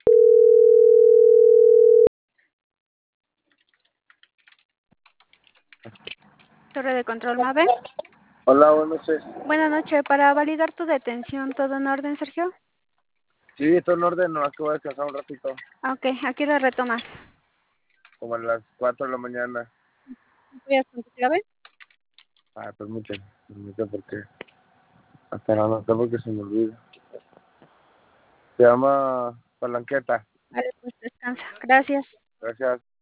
Torre de control MAVE. Hola, buenas noches. Buenas noches. Para validar tu detención, ¿todo en orden, Sergio? Sí, todo en orden, nomás que voy a descansar un ratito, Ok, aquí lo retomas. como a las 4 de la mañana. ¿Voy a tu clave? Permíteme porque hasta la nota porque se me olvida. Se llama Palanqueta. Vale, pues descansa. Gracias. Gracias.